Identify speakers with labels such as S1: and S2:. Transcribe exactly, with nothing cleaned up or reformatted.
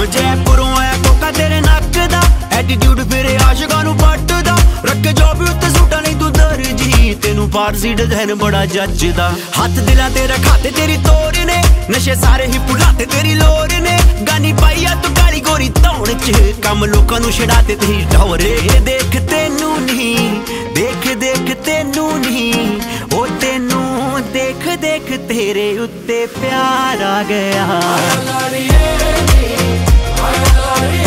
S1: जयपुरों है कोका तेरे नक दा एटीट्यूड फिर आशिकां नूं पटदा रखे जो भी उत्ते सूटा नहीं तू दर्जी तेनू पारसी डिजाइन बड़ा जचदा हथ दिला तेरा खाते तेरी तोड़ ने नशे सारे ही भुलाते तेरी लोर ने गानी पाई तू काली गोरी धौण च कम लोकां नूं छड़ाते तेरी डोरे देख तेनू नहीं देख देख तेनू नहीं ओ तेनू देख देख तेरे उत्ते प्यार आ गया।